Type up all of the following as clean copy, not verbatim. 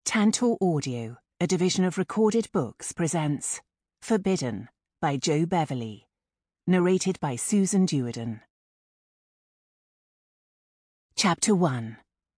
Tantor Audio, a division of Recorded Books, presents Forbidden by Jo Beverley, narrated by Susan Duerden. Chapter 1.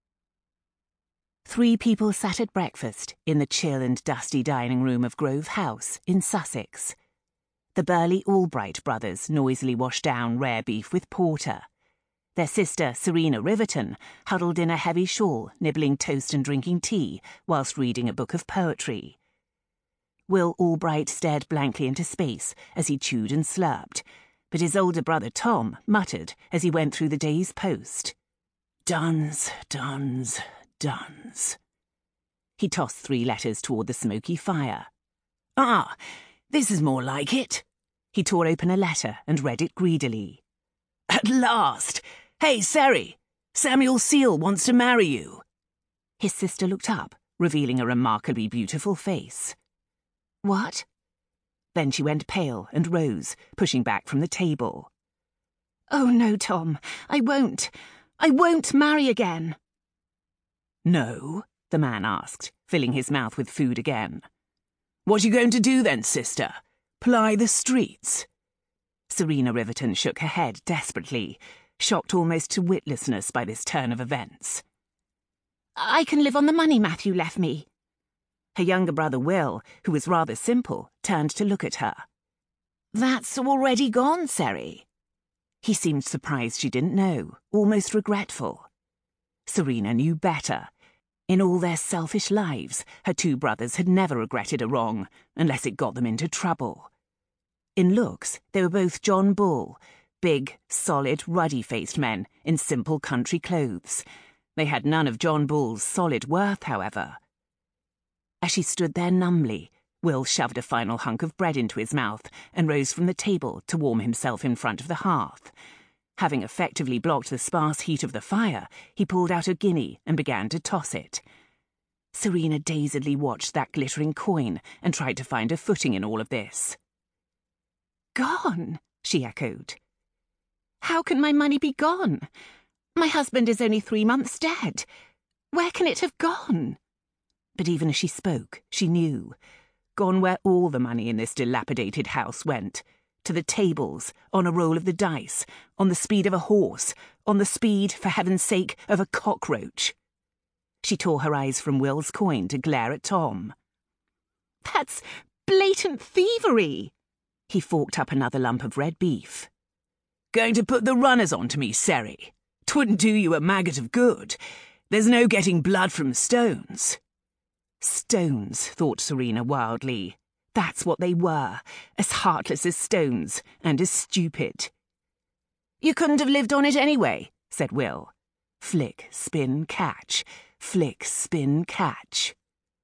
Three people sat at breakfast in the chill and dusty dining room of Grove House in Sussex. The burly Albright brothers noisily washed down rare beef with porter. Their sister, Serena Riverton, huddled in a heavy shawl, nibbling toast and drinking tea, whilst reading a book of poetry. Will Albright stared blankly into space as he chewed and slurped, but his older brother Tom muttered as he went through the day's post. Duns, duns, duns. He tossed 3 letters toward the smoky fire. Ah, this is more like it. He tore open a letter and read it greedily. At last! Hey, Seri! Samuel Seal wants to marry you. His sister looked up, revealing a remarkably beautiful face. What? Then she went pale and rose, pushing back from the table. Oh no, Tom, I won't marry again. No? The man asked, filling his mouth with food again. What are you going to do then, sister? Ply the streets? Serena Riverton shook her head desperately, shocked almost to witlessness by this turn of events. I can live on the money Matthew left me. Her younger brother Will, who was rather simple, turned to look at her. That's already gone, Seri. He seemed surprised she didn't know, almost regretful. Serena knew better. In all their selfish lives, her 2 brothers had never regretted a wrong, unless it got them into trouble. In looks, they were both John Bull, big, solid, ruddy-faced men in simple country clothes. They had none of John Bull's solid worth, however. As she stood there numbly, Will shoved a final hunk of bread into his mouth and rose from the table to warm himself in front of the hearth. Having effectively blocked the sparse heat of the fire, he pulled out a guinea and began to toss it. Serena dazedly watched that glittering coin and tried to find a footing in all of this. Gone, she echoed. How can my money be gone? My husband is only 3 months dead. Where can it have gone? But even as she spoke, she knew. Gone where all the money in this dilapidated house went. To the tables, on a roll of the dice, on the speed of a horse, on the speed, for heaven's sake, of a cockroach. She tore her eyes from Will's coin to glare at Tom. That's blatant thievery! He forked up another lump of red beef. Going to put the runners on to me, Seri? 'Twouldn't do you a maggot of good. There's no getting blood from stones. Stones, thought Serena wildly. That's what they were, as heartless as stones, and as stupid. You couldn't have lived on it anyway, said Will. Flick, spin, catch. Flick, spin, catch.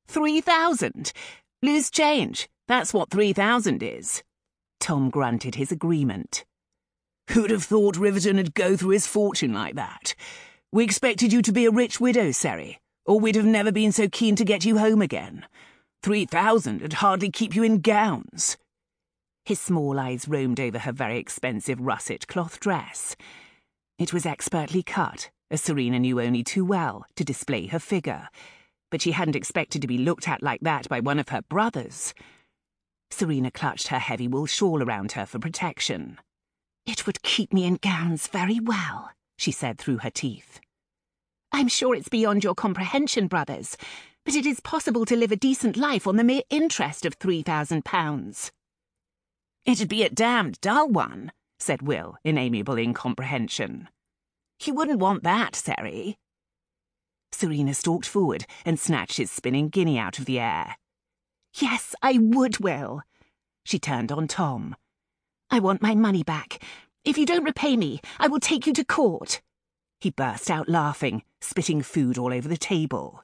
3,000! Loose change. That's what 3,000 is. Tom grunted his agreement. Who'd have thought Riverton'd go through his fortune like that? We expected you to be a rich widow, Seri, or we'd have never been so keen to get you home again. 3,000'd hardly keep you in gowns. His small eyes roamed over her very expensive russet cloth dress. It was expertly cut, as Serena knew only too well, to display her figure, but she hadn't expected to be looked at like that by one of her brothers. Serena clutched her heavy wool shawl around her for protection. It would keep me in gowns very well, she said through her teeth. I'm sure it's beyond your comprehension, brothers, but it is possible to live a decent life on the mere interest of £3,000. It'd be a damned dull one, said Will in amiable incomprehension. You wouldn't want that, Seri. Serena stalked forward and snatched his spinning guinea out of the air. Yes, I would, Will. She turned on Tom. I want my money back. If you don't repay me, I will take you to court. He burst out laughing, spitting food all over the table.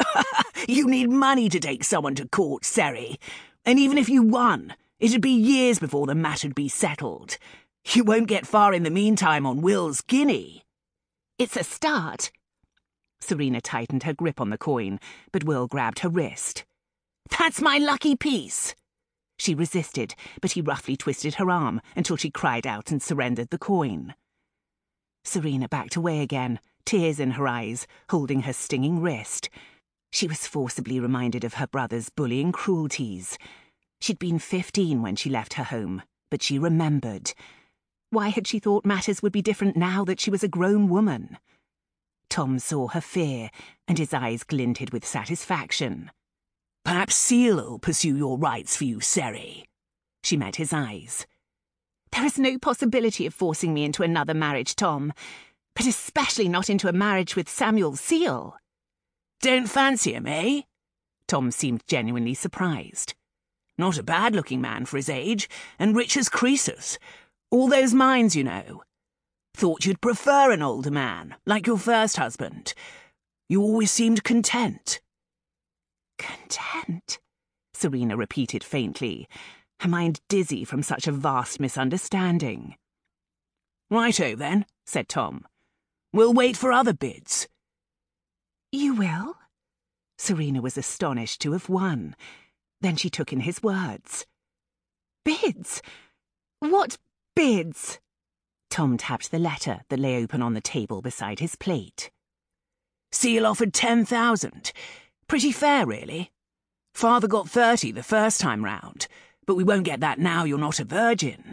You need money to take someone to court, Seri. And even if you won, it'd be years before the matter'd be settled. You won't get far in the meantime on Will's guinea. It's a start. Serena tightened her grip on the coin, but Will grabbed her wrist. That's my lucky piece. She resisted, but he roughly twisted her arm until she cried out and surrendered the coin. Serena backed away again, tears in her eyes, holding her stinging wrist. She was forcibly reminded of her brother's bullying cruelties. She'd been 15 when she left her home, but she remembered. Why had she thought matters would be different now that she was a grown woman? Tom saw her fear, and his eyes glinted with satisfaction. "Perhaps Seal'll pursue your rights for you, Seri." She met his eyes. "There is no possibility of forcing me into another marriage, Tom, but especially not into a marriage with Samuel Seal." "Don't fancy him, eh?" Tom seemed genuinely surprised. "Not a bad-looking man for his age, and rich as Croesus. All those mines, you know. Thought you'd prefer an older man, like your first husband. You always seemed content." "Content?" Serena repeated faintly, her mind dizzy from such a vast misunderstanding. "Righto, then," said Tom. "We'll wait for other bids." "You will?" Serena was astonished to have won. Then she took in his words. "Bids? What bids?" Tom tapped the letter that lay open on the table beside his plate. "Seal offered 10,000. Pretty fair, really. Father got 30 the first time round, but we won't get that now you're not a virgin."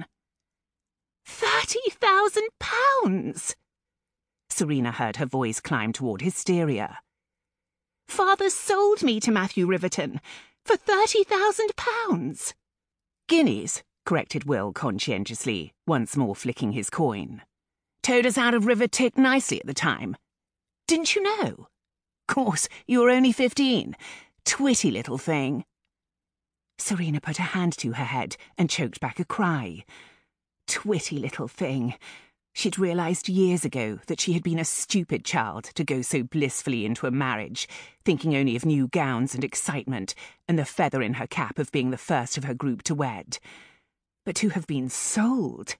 £30,000! Serena heard her voice climb toward hysteria. "Father sold me to Matthew Riverton for £30,000. "Guineas," corrected Will conscientiously, once more flicking his coin. "Towed us out of River Tick nicely at the time. Didn't you know? Course, you were only 15. Twitty little thing." Serena put a hand to her head and choked back a cry. Twitty little thing. She'd realised years ago that she had been a stupid child to go so blissfully into a marriage, thinking only of new gowns and excitement and the feather in her cap of being the first of her group to wed. But to have been sold.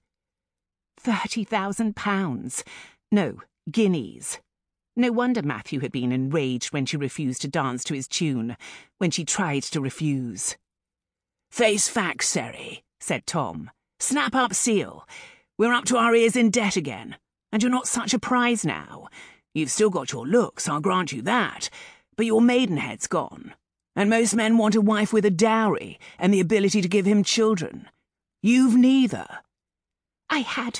£30,000. No, guineas. No wonder Matthew had been enraged when she refused to dance to his tune, when she tried to refuse. "Face facts, Seri," said Tom. "Snap up, Seal. We're up to our ears in debt again, and you're not such a prize now. You've still got your looks, I'll grant you that, but your maidenhead's gone, and most men want a wife with a dowry and the ability to give him children. You've neither." "I had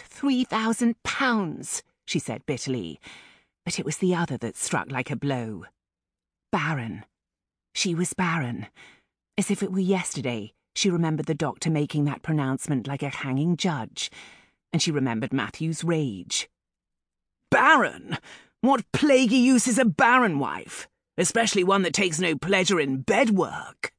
£3,000, she said bitterly, but it was the other that struck like a blow. Barren. She was barren. As if it were yesterday, she remembered the doctor making that pronouncement like a hanging judge, and she remembered Matthew's rage. "Barren? What plaguey use is a barren wife, especially one that takes no pleasure in bedwork?"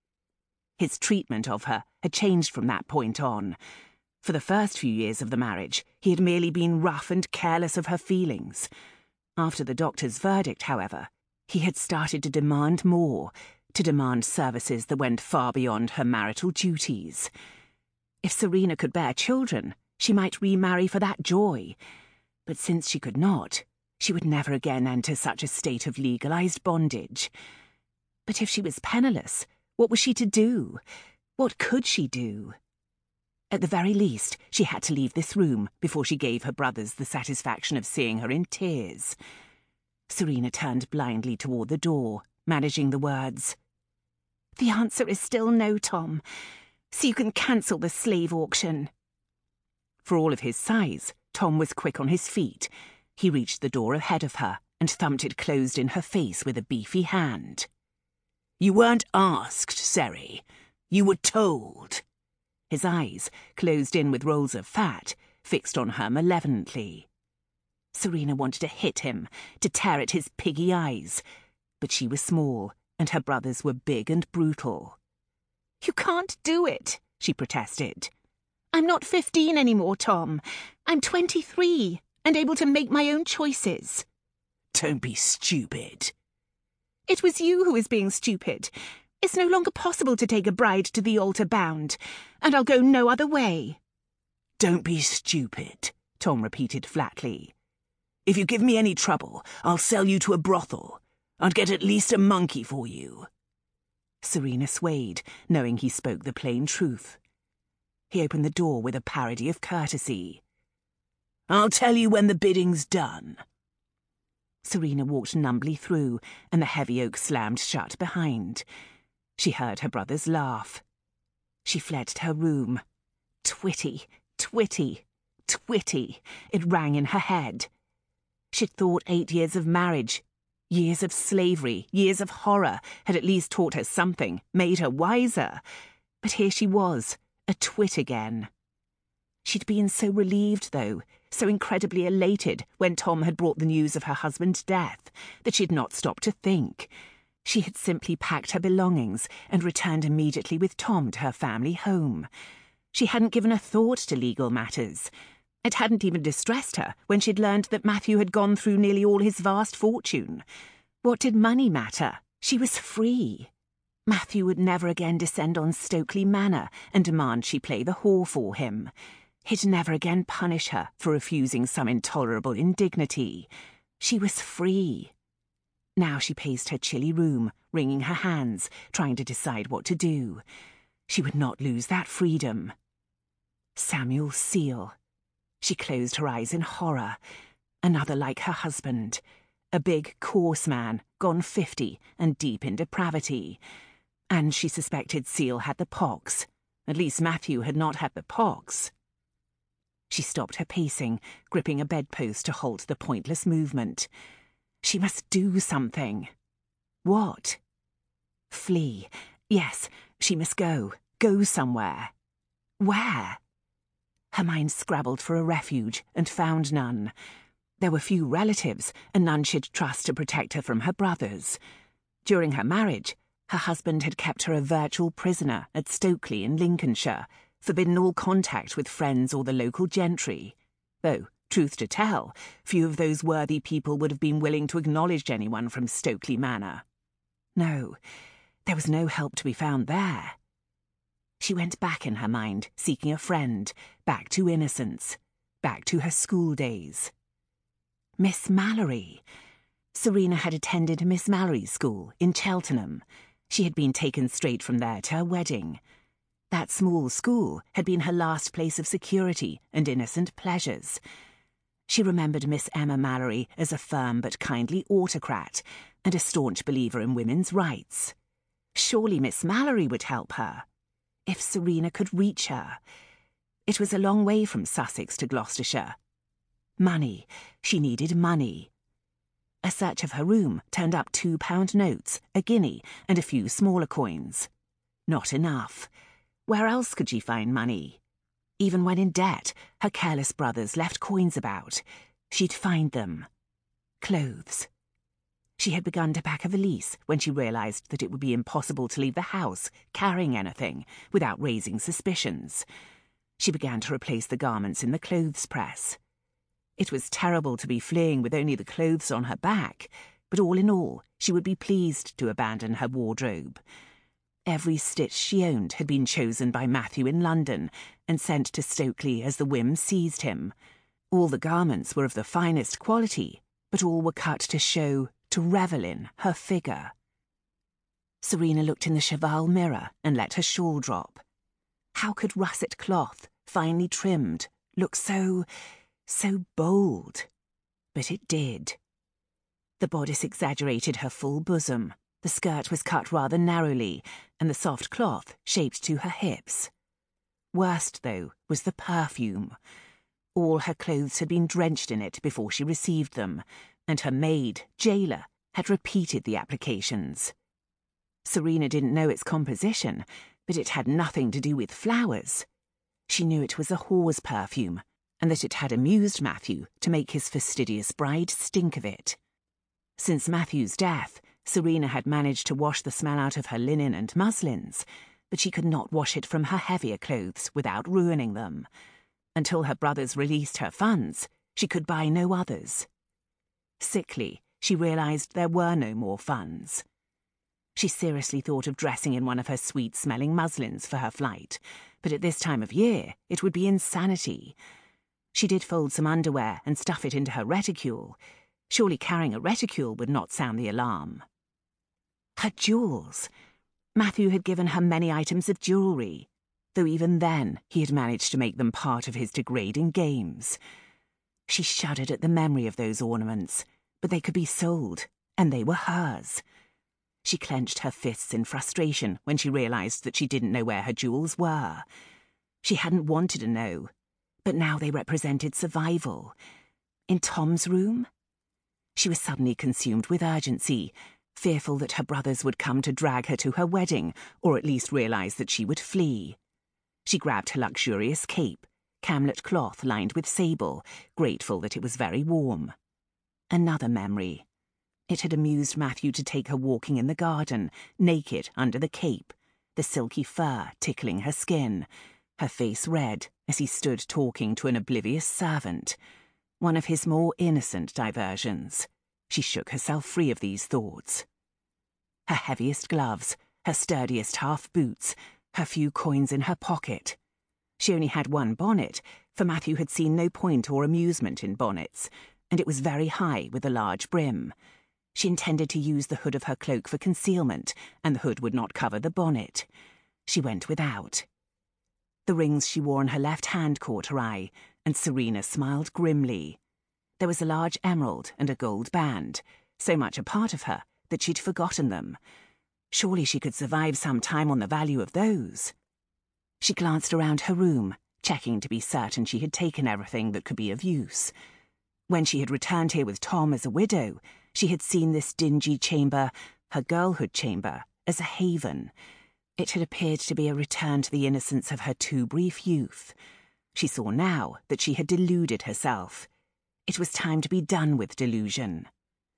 His treatment of her had changed from that point on. For the first few years of the marriage, he had merely been rough and careless of her feelings. After the doctor's verdict, however, he had started to demand more, to demand services that went far beyond her marital duties. If Serena could bear children, she might remarry for that joy. But since she could not, she would never again enter such a state of legalized bondage. But if she was penniless, what was she to do? What could she do? At the very least, she had to leave this room before she gave her brothers the satisfaction of seeing her in tears. Serena turned blindly toward the door, managing the words. "The answer is still no, Tom, so you can cancel the slave auction." For all of his size, Tom was quick on his feet. He reached the door ahead of her and thumped it closed in her face with a beefy hand. "You weren't asked, Seri. You were told." His eyes, closed in with rolls of fat, fixed on her malevolently. Serena wanted to hit him, to tear at his piggy eyes, but she was small, and her brothers were big and brutal. "You can't do it," she protested. "I'm not 15 anymore, Tom. I'm 23, and able to make my own choices." "Don't be stupid." "It was you who was being stupid. It's no longer possible to take a bride to the altar bound, and I'll go no other way." "Don't be stupid," Tom repeated flatly. "If you give me any trouble, I'll sell you to a brothel. I'd get at least a monkey for you." Serena swayed, knowing he spoke the plain truth. He opened the door with a parody of courtesy. "I'll tell you when the bidding's done." Serena walked numbly through, and the heavy oak slammed shut behind. She heard her brothers laugh. She fled to her room. Twitty, Twitty, Twitty, it rang in her head. She'd thought 8 years of marriage, years of slavery, years of horror had at least taught her something, made her wiser. But here she was, a twit again. She'd been so relieved, though, so incredibly elated when Tom had brought the news of her husband's death, that she'd not stopped to think. She had simply packed her belongings and returned immediately with Tom to her family home. She hadn't given a thought to legal matters. It hadn't even distressed her when she'd learned that Matthew had gone through nearly all his vast fortune. What did money matter? She was free. Matthew would never again descend on Stokely Manor and demand she play the whore for him. He'd never again punish her for refusing some intolerable indignity. She was free. Now she paced her chilly room, wringing her hands, trying to decide what to do. She would not lose that freedom. Samuel Seel. She closed her eyes in horror. Another like her husband. A big, coarse man, gone 50 and deep in depravity. And she suspected Seel had the pox. At least Matthew had not had the pox. She stopped her pacing, gripping a bedpost to halt the pointless movement. She must do something. What? Flee. Yes, she must go. Go somewhere. Where? Her mind scrabbled for a refuge and found none. There were few relatives, and none she'd trust to protect her from her brothers. During her marriage, her husband had kept her a virtual prisoner at Stokely in Lincolnshire, forbidden all contact with friends or the local gentry. Though, truth to tell, few of those worthy people would have been willing to acknowledge anyone from Stokely Manor. No, there was no help to be found there. She went back in her mind, seeking a friend, back to innocence, back to her school days. Miss Mallory. Serena had attended Miss Mallory's school in Cheltenham. She had been taken straight from there to her wedding. That small school had been her last place of security and innocent pleasures. She remembered Miss Emma Mallory as a firm but kindly autocrat and a staunch believer in women's rights. Surely Miss Mallory would help her. If Serena could reach her. It was a long way from Sussex to Gloucestershire. Money. She needed money. A search of her room turned up £2 notes, a guinea, and a few smaller coins. Not enough. Where else could she find money? Even when in debt, her careless brothers left coins about. She'd find them. Clothes. She had begun to pack a valise when she realised that it would be impossible to leave the house carrying anything without raising suspicions. She began to replace the garments in the clothes press. It was terrible to be fleeing with only the clothes on her back, but all in all, she would be pleased to abandon her wardrobe. Every stitch she owned had been chosen by Matthew in London and sent to Stokely as the whim seized him. All the garments were of the finest quality, but all were cut to show, to revel in, her figure. Serena looked in the cheval mirror and let her shawl drop. How could russet cloth, finely trimmed, look so bold? But it did. The bodice exaggerated her full bosom. The skirt was cut rather narrowly, and the soft cloth shaped to her hips. Worst, though, was the perfume. All her clothes had been drenched in it before she received them, and her maid, Jailer, had repeated the applications. Serena didn't know its composition, but it had nothing to do with flowers. She knew it was a whore's perfume, and that it had amused Matthew to make his fastidious bride stink of it. Since Matthew's death, Serena had managed to wash the smell out of her linen and muslins, but she could not wash it from her heavier clothes without ruining them. Until her brothers released her funds, she could buy no others. Sickly, she realised there were no more funds. She seriously thought of dressing in one of her sweet-smelling muslins for her flight, but at this time of year it would be insanity. She did fold some underwear and stuff it into her reticule. Surely carrying a reticule would not sound the alarm. Her jewels. Matthew had given her many items of jewellery, though even then he had managed to make them part of his degrading games. She shuddered at the memory of those ornaments, but they could be sold, and they were hers. She clenched her fists in frustration when she realised that she didn't know where her jewels were. She hadn't wanted to know, but now they represented survival. In Tom's room? She was suddenly consumed with urgency, fearful that her brothers would come to drag her to her wedding, or at least realise that she would flee. She grabbed her luxurious cape, camlet cloth lined with sable, grateful that it was very warm. Another memory. It had amused Matthew to take her walking in the garden, naked under the cape, the silky fur tickling her skin, her face red as he stood talking to an oblivious servant. One of his more innocent diversions. She shook herself free of these thoughts. Her heaviest gloves, her sturdiest half boots, her few coins in her pocket. She only had one bonnet, for Matthew had seen no point or amusement in bonnets, and it was very high with a large brim. She intended to use the hood of her cloak for concealment, and the hood would not cover the bonnet. She went without. The rings she wore on her left hand caught her eye, and Serena smiled grimly. There was a large emerald and a gold band, so much a part of her that she'd forgotten them. Surely she could survive some time on the value of those. She glanced around her room, checking to be certain she had taken everything that could be of use. When she had returned here with Tom as a widow, she had seen this dingy chamber, her girlhood chamber, as a haven. It had appeared to be a return to the innocence of her too brief youth. She saw now that she had deluded herself. It was time to be done with delusion.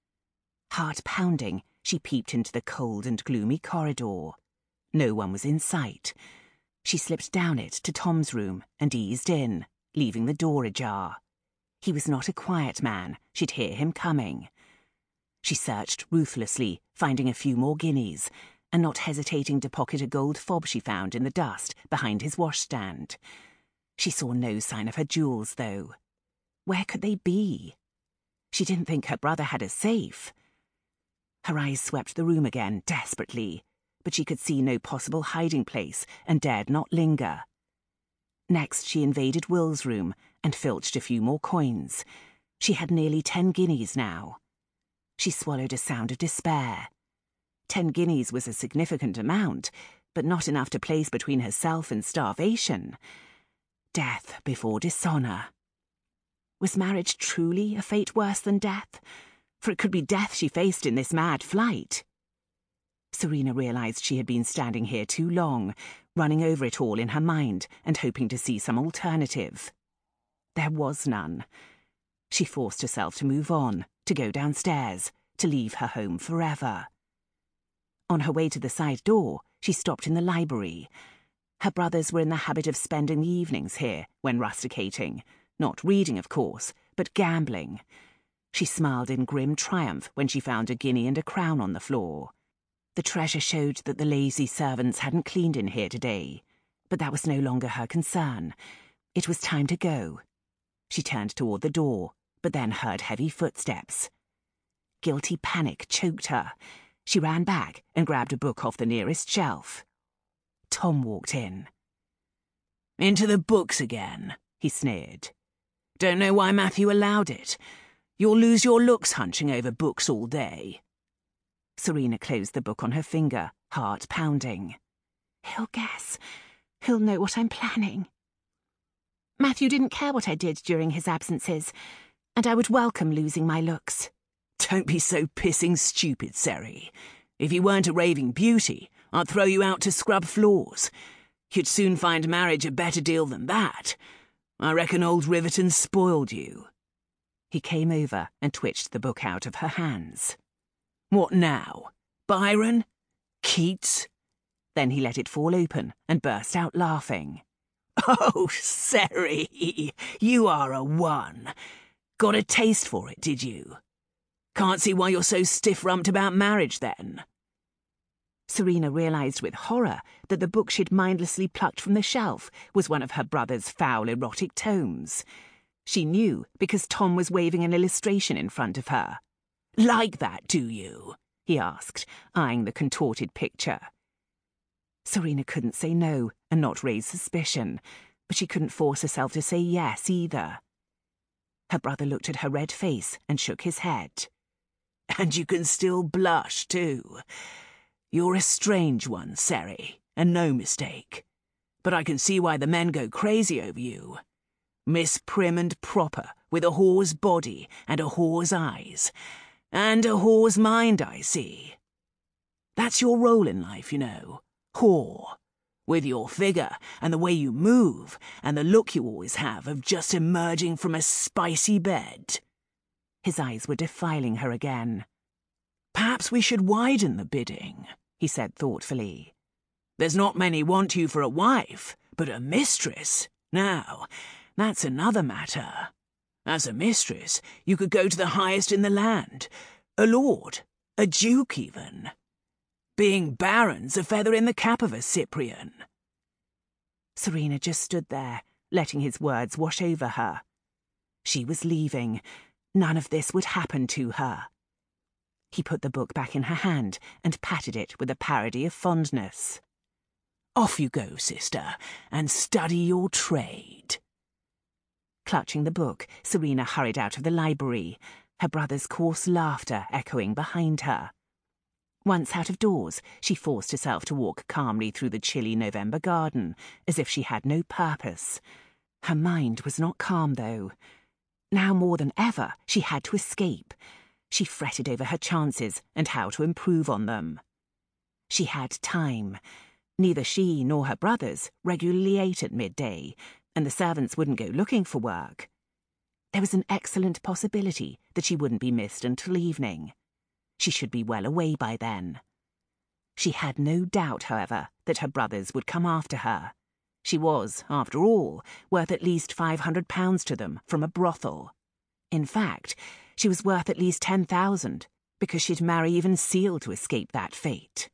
Heart pounding, she peeped into the cold and gloomy corridor. No one was in sight. She slipped down it to Tom's room and eased in, leaving the door ajar. He was not a quiet man. She'd hear him coming. She searched ruthlessly, finding a few more guineas, and not hesitating to pocket a gold fob she found in the dust behind his washstand. She saw no sign of her jewels, though. Where could they be? She didn't think her brother had a safe. Her eyes swept the room again, desperately, but she could see no possible hiding place and dared not linger. Next, she invaded Will's room and filched a few more coins. She had nearly 10 guineas now. She swallowed a sound of despair. 10 guineas was a significant amount, but not enough to place between herself and starvation. Death before dishonour. Was marriage truly a fate worse than death? For it could be death she faced in this mad flight. Serena realised she had been standing here too long, running over it all in her mind and hoping to see some alternative. There was none. She forced herself to move on, to go downstairs, to leave her home forever. On her way to the side door, she stopped in the library. Her brothers were in the habit of spending the evenings here when rusticating. Not reading, of course, but gambling. She smiled in grim triumph when she found a guinea and a crown on the floor. The treasure showed that the lazy servants hadn't cleaned in here today, but that was no longer her concern. It was time to go. She turned toward the door, but then heard heavy footsteps. Guilty panic choked her. She ran back and grabbed a book off the nearest shelf. Tom walked in. "Into the books again," he sneered. "Don't know why Matthew allowed it. You'll lose your looks hunching over books all day." Serena closed the book on her finger, heart pounding. He'll guess. He'll know what I'm planning. Matthew didn't care what I did during his absences, and I would welcome losing my looks. "Don't be so pissing stupid, Seri. If you weren't a raving beauty, I'd throw you out to scrub floors. You'd soon find marriage a better deal than that. I reckon old Riverton spoiled you." He came over and twitched the book out of her hands. "What now? Byron? Keats?" Then he let it fall open and burst out laughing. "Oh, Seri, you are a one. Got a taste for it, did you? Can't see why you're so stiff-rumped about marriage, then." Serena realised with horror that the book she'd mindlessly plucked from the shelf was one of her brother's foul erotic tomes. She knew because Tom was waving an illustration in front of her. "Like that, do you?" he asked, eyeing the contorted picture. Serena couldn't say no and not raise suspicion, but she couldn't force herself to say yes either. Her brother looked at her red face and shook his head. And you can still blush, too. You're a strange one, Seri, and no mistake. But I can see why the men go crazy over you. Miss Prim and Proper, with a whore's body and a whore's eyes. And a whore's mind, I see. That's your role in life, you know. Whore. With your figure and the way you move and the look you always have of just emerging from a spicy bed. His eyes were defiling her again. Perhaps we should widen the bidding, he said thoughtfully. There's not many want you for a wife, but a mistress. Now, that's another matter. As a mistress, you could go to the highest in the land. A lord, a duke even. Being baron's a feather in the cap of a Cyprian. Serena just stood there, letting his words wash over her. She was leaving. None of this would happen to her. He put the book back in her hand and patted it with a parody of fondness. Off you go, sister, and study your trade. Clutching the book, Serena hurried out of the library, her brother's coarse laughter echoing behind her. Once out of doors, she forced herself to walk calmly through the chilly November garden, as if she had no purpose. Her mind was not calm, though. Now more than ever, she had to escape. She fretted over her chances and how to improve on them. She had time. Neither she nor her brothers regularly ate at midday, and the servants wouldn't go looking for work. There was an excellent possibility that she wouldn't be missed until evening. She should be well away by then. She had no doubt, however, that her brothers would come after her. She was, after all, worth at least £500 to them from a brothel. In fact, she was worth at least 10,000, because she'd marry even Seal to escape that fate.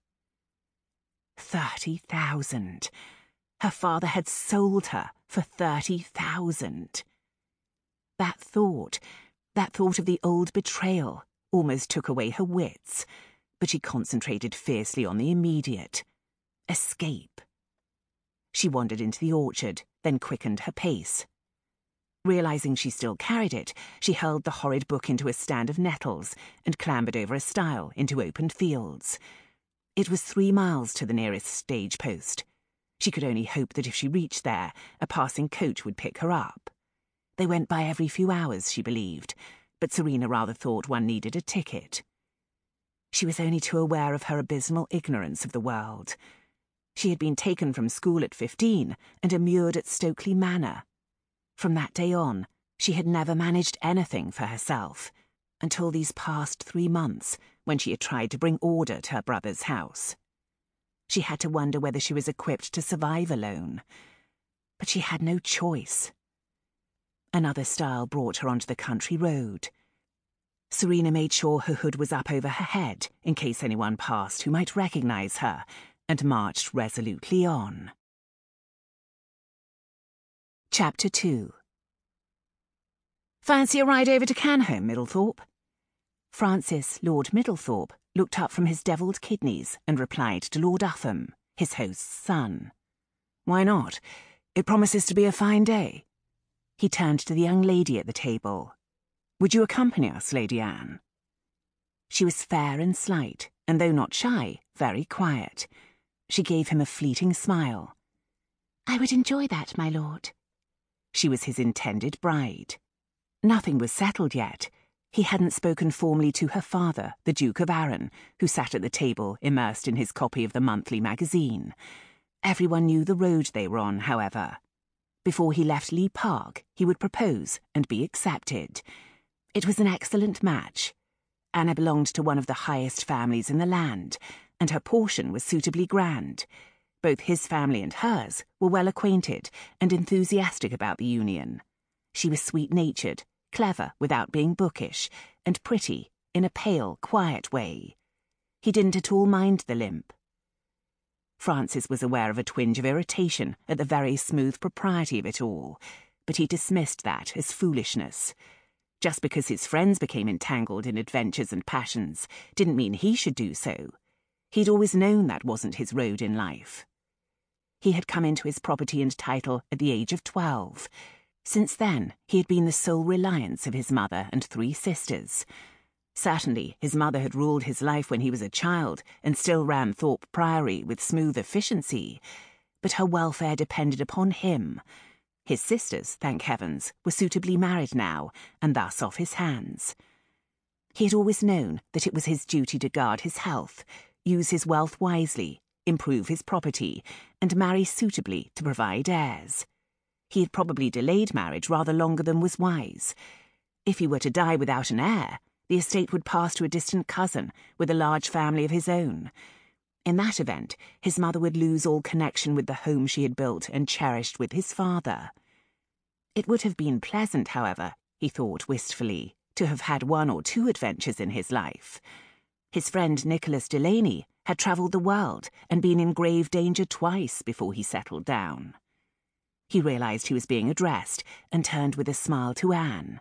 30,000. Her father had sold her for 30,000. That thought of the old betrayal, almost took away her wits, but she concentrated fiercely on the immediate. Escape. She wandered into the orchard, then quickened her pace. Realizing she still carried it, she hurled the horrid book into a stand of nettles and clambered over a stile into open fields. It was 3 miles to the nearest stage post. She could only hope that if she reached there, a passing coach would pick her up. They went by every few hours, she believed, but Serena rather thought one needed a ticket. She was only too aware of her abysmal ignorance of the world. She had been taken from school at 15 and immured at Stokely Manor. From that day on, she had never managed anything for herself, until these past 3 months, when she had tried to bring order to her brother's house. She had to wonder whether she was equipped to survive alone. But she had no choice. Another stile brought her onto the country road. Serena made sure her hood was up over her head in case anyone passed who might recognise her, and marched resolutely on. Chapter 2. Fancy a ride over to Canholme, Middlethorpe? Francis, Lord Middlethorpe, looked up from his devilled kidneys and replied to Lord Upham, his host's son. Why not? It promises to be a fine day. He turned to the young lady at the table. Would you accompany us, Lady Anne? She was fair and slight, and though not shy, very quiet. She gave him a fleeting smile. I would enjoy that, my lord. She was his intended bride. Nothing was settled yet. He hadn't spoken formally to her father, the Duke of Arran, who sat at the table immersed in his copy of the monthly magazine. Everyone knew the road they were on, however. Before he left Lee Park, he would propose and be accepted. It was an excellent match. Anna belonged to one of the highest families in the land, and her portion was suitably grand. Both his family and hers were well acquainted and enthusiastic about the union. She was sweet-natured, clever without being bookish, and pretty in a pale, quiet way. He didn't at all mind the limp. Francis was aware of a twinge of irritation at the very smooth propriety of it all, but he dismissed that as foolishness. Just because his friends became entangled in adventures and passions didn't mean he should do so. He'd always known that wasn't his road in life. He had come into his property and title at the age of 12. Since then, he had been the sole reliance of his mother and 3 sisters. Certainly, his mother had ruled his life when he was a child and still ran Thorpe Priory with smooth efficiency, but her welfare depended upon him. His sisters, thank heavens, were suitably married now, and thus off his hands. He had always known that it was his duty to guard his health, use his wealth wisely, improve his property, and marry suitably to provide heirs. He had probably delayed marriage rather longer than was wise. If he were to die without an heir, the estate would pass to a distant cousin with a large family of his own. In that event, his mother would lose all connection with the home she had built and cherished with his father. It would have been pleasant, however, he thought wistfully, to have had 1 or 2 adventures in his life. His friend Nicholas Delaney had travelled the world and been in grave danger twice before he settled down. He realised he was being addressed and turned with a smile to Anne.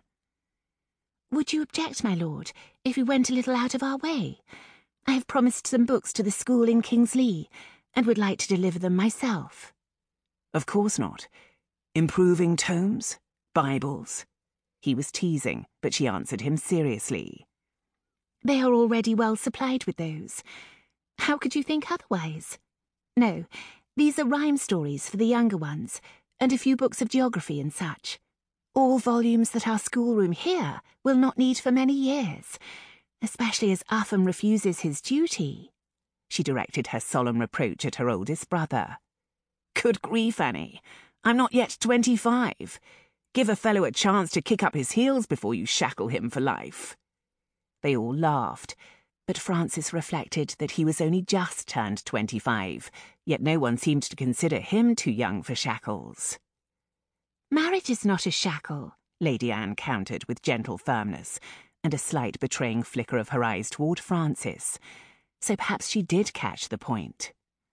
"Would you object, my lord, if we went a little out of our way? I have promised some books to the school in Kingsley, and would like to deliver them myself." Of course not. Improving tomes? Bibles? He was teasing, but she answered him seriously. "They are already well supplied with those. How could you think otherwise? No, these are rhyme stories for the younger ones, and a few books of geography and such. All volumes that our schoolroom here will not need for many years, especially as Upham refuses his duty." She directed her solemn reproach at her oldest brother. Good grief, Annie. I'm not yet 25. Give a fellow a chance to kick up his heels before you shackle him for life. They all laughed, but Francis reflected that he was only just turned 25, yet no one seemed to consider him too young for shackles. "Marriage is not a shackle," Lady Anne countered with gentle firmness, and a slight betraying flicker of her eyes toward Francis. So perhaps she did catch the point.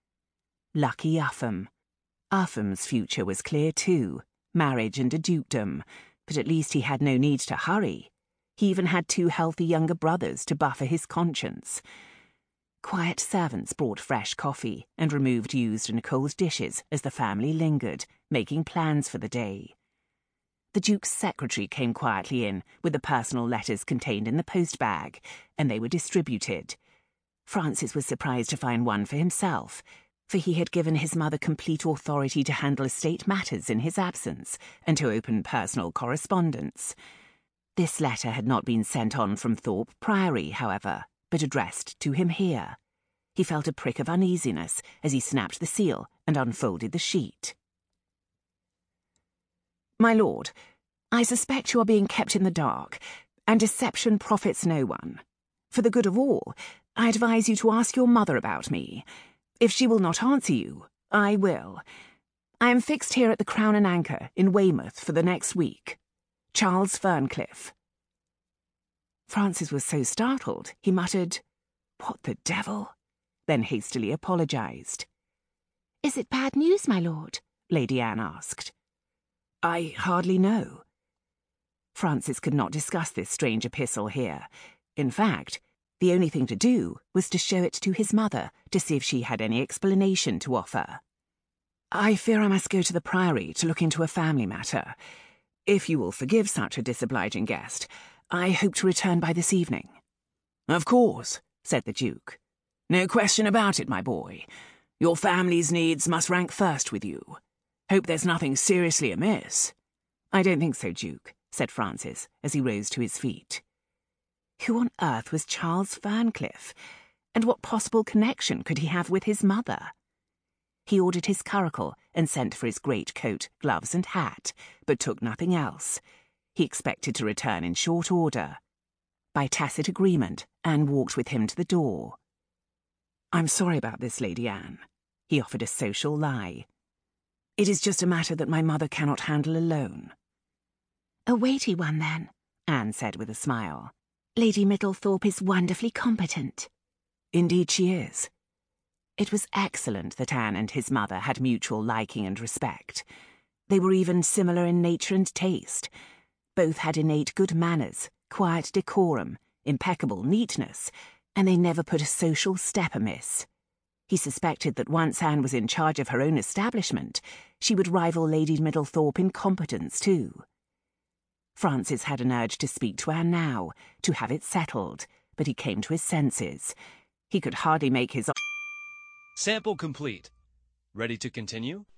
Lucky Upham. Upham's future was clear too, marriage and a dukedom, but at least he had no need to hurry. He even had 2 healthy younger brothers to buffer his conscience. Quiet servants brought fresh coffee and removed used and cold dishes as the family lingered, making plans for the day. The Duke's secretary came quietly in with the personal letters contained in the post-bag, and they were distributed. Francis was surprised to find one for himself, for he had given his mother complete authority to handle estate matters in his absence and to open personal correspondence. This letter had not been sent on from Thorpe Priory, however, but addressed to him here. He felt a prick of uneasiness as he snapped the seal and unfolded the sheet. My lord, I suspect you are being kept in the dark, and deception profits no one. For the good of all, I advise you to ask your mother about me. If she will not answer you, I will. I am fixed here at the Crown and Anchor in Weymouth for the next week. Charles Ferncliff. Francis was so startled, he muttered, "What the devil?" then hastily apologised. "Is it bad news, my lord?" Lady Anne asked. I hardly know. Francis could not discuss this strange epistle here. In fact, the only thing to do was to show it to his mother to see if she had any explanation to offer. I fear I must go to the Priory to look into a family matter. If you will forgive such a disobliging guest, I hope to return by this evening." "Of course," said the Duke. "No question about it, my boy. Your family's needs must rank first with you. Hope there's nothing seriously amiss." "I don't think so, Duke," said Francis as he rose to his feet. Who on earth was Charles Ferncliff, and what possible connection could he have with his mother? He ordered his curricle and sent for his great coat, gloves and hat, but took nothing else. He expected to return in short order. By tacit agreement, Anne walked with him to the door. "I'm sorry about this, Lady Anne." He offered a social lie. "It is just a matter that my mother cannot handle alone." "A weighty one, then," Anne said with a smile. "Lady Middlethorpe is wonderfully competent." "Indeed she is." It was excellent that Anne and his mother had mutual liking and respect. They were even similar in nature and taste. Both had innate good manners, quiet decorum, impeccable neatness, and they never put a social step amiss. He suspected that once Anne was in charge of her own establishment, she would rival Lady Middlethorpe in competence too. Francis had an urge to speak to Anne now, to have it settled, but he came to his senses. He could hardly make his... Sample complete. Ready to continue?